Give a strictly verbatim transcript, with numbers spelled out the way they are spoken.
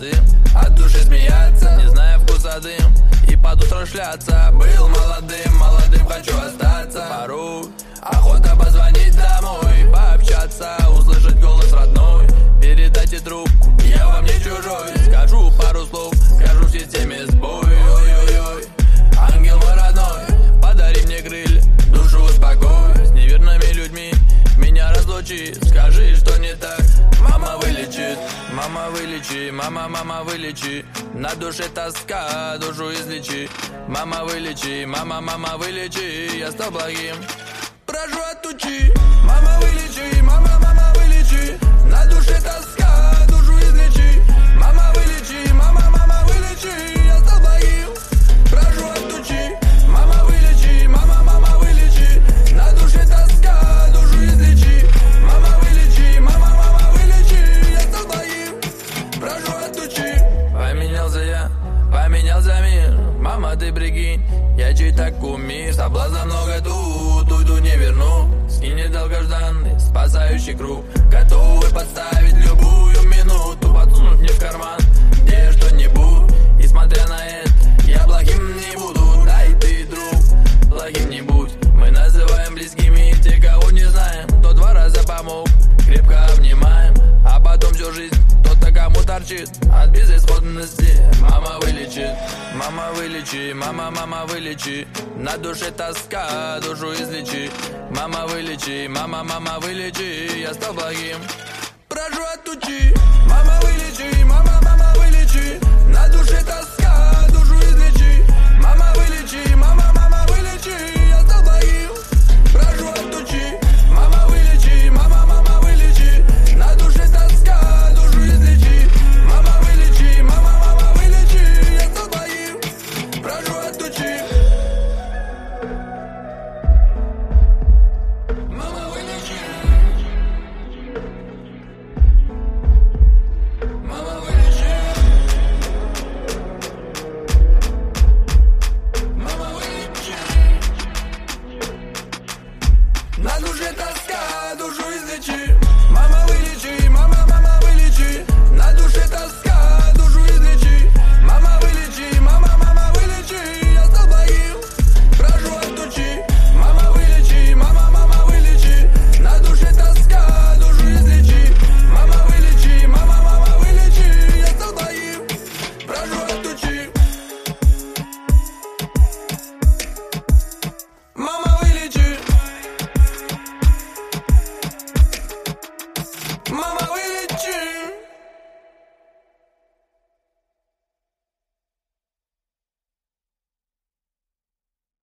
молодым, от души смеяться, не зная вкуса дым, и под утро шляться. Был молодым, молодым хочу остаться. Порой охота позвонить домой, пообщаться, услышать голос родной. Передайте трубку, я вам не чужой. Скажу пару слов, скажу в системе сбой. Ой-ой-ой, ангел мой родной, подари мне крылья, душу успокой. С неверными людьми меня разлучи, скажи, что не так, мама вылечит. Мама вылечи, мама, мама вылечи, на душе тоска, душу излечи. Мама вылечи, мама, мама вылечи, я стал благим, прошу отучи. Мама вылечи, мама, мама вылечи, на душе тоска, душу излечи. Мама вылечи, мама, мама вылечи, я стал благим, прошу отучи. Мама вылечи, мама, мама вылечи, на душе тоска, душу излечи. Мама вылечи, мама, мама вылечи, я стал благим, прошу отучи. Поменялся я, поменялся мир, мама, ты прикинь, я чей-то кумир. Соблазна много тут, уйду не верну. Скинет долгожданный спасающий круг, готовы подставить любую минуту, подсунуть мне в карман где что-нибудь. И смотря на это, я плохим не буду. Да и ты, друг, плохим не будь. Мы называем близкими те, кого не знаем. Кто два раза помог, крепко обнимаем, а потом всю жизнь тот-то, кому торчит от безысходности. Мама вылечит, мама вылечи, мама, мама вылечи, на душе тоска, душу излечи. Мама вылечи, мама, мама вылечи, я стал благим, прошу отучи.